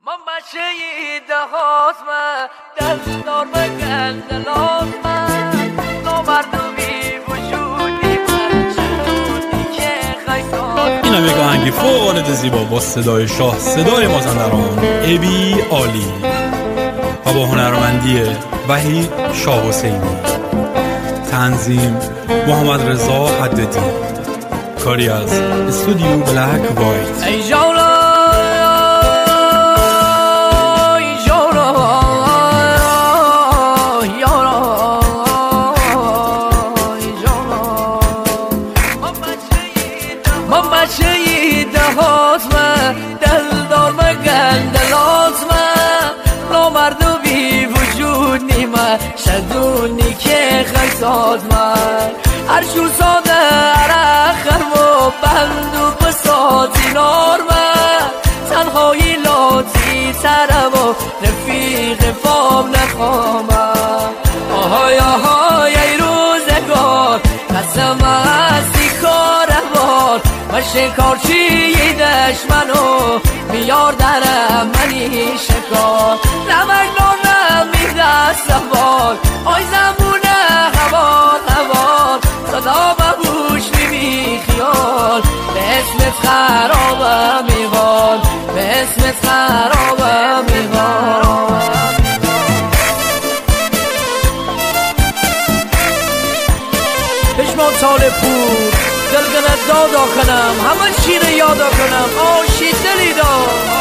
من بچه دهاتم دلدار بگند لازم نامردمی وجودی من چطوری که خیصات. این هم یک آهنگی فوق‌العاده زیبا با صدای شاه، صدای مازندران ابی عالی و با هنرمندی وحید شاه حسینی، تنظیم محمد رضا حددی، کاری از استودیو بلک وایت. ای جولا من بچه دهاتم دلدار مگند لازمه نامرد و بی وجود نیمه شدونی که خیصات من هر شور ساده عرق خرم و بند و بساتی نارمه تنهایی لاتی ترم و رفیق فام نخوامه. آهای آهای ای روزگار قسم هستی کاربار و شکارچی دشمنو میار درم منی شکار نمک نارم میده سوال آی زمونه هوار هوار صدا ببوش میبی خیال به اسمت خرابم میغال به اسمت خرابم میغال. پشمان سال پور دلگنت دادا کنم همه چی رو یادا کنم آشی دلی دار.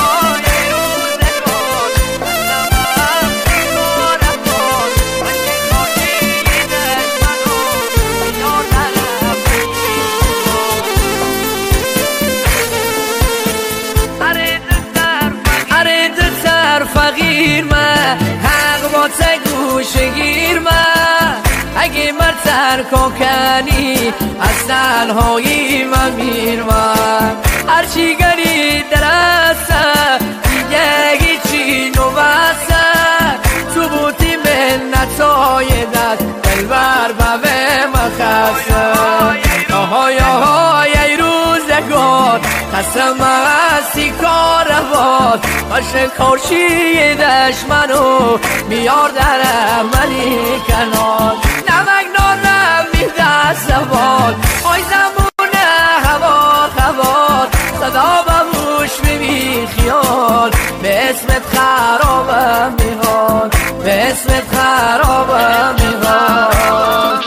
اره دلتر فقیر من حق با تگوش گیر من اگه مرتر کنی از تنهایی من میر من هرچی گری درسته دیگه هیچی نوسته تو بودی منتای دست دلبر بوه مخسته. آهای آهای ای روزگار قسم هستی کاروان و شکارچی دشمنو میار درم منی کنار نمک نارم میده سوال آی زمونه هوار هوار صدا بموش میبی خیال به اسمت خرابم میغال به اسمت خرابم میغال.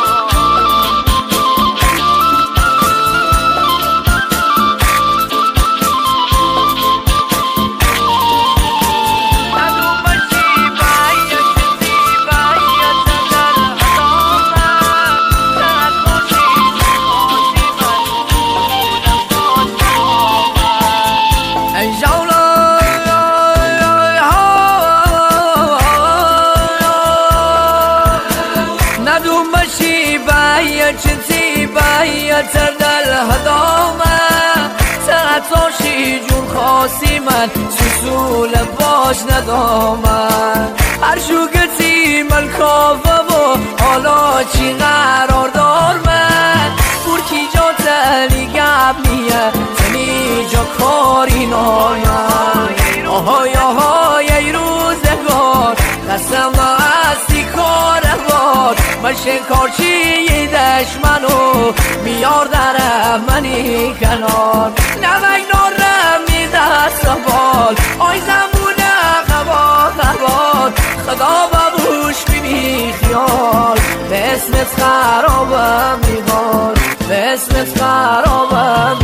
چنتی باید تردل هدامه ساعتاشی جون خاصی من سوسول باش ندامه هر شوگتی من کافه و حالا چی قرار دار من بورکی جا تلی گب میه تنی جا کاری نامه. آهای آهای ای روزگار قسم هستی کاروان من شکارچی دشمنو میار درم منی کنار نمک نارم میده سوال آی زمونه خواد خواد خدا ببوش ببی خیال به اسمت خرابم میغال به اسمت خرابم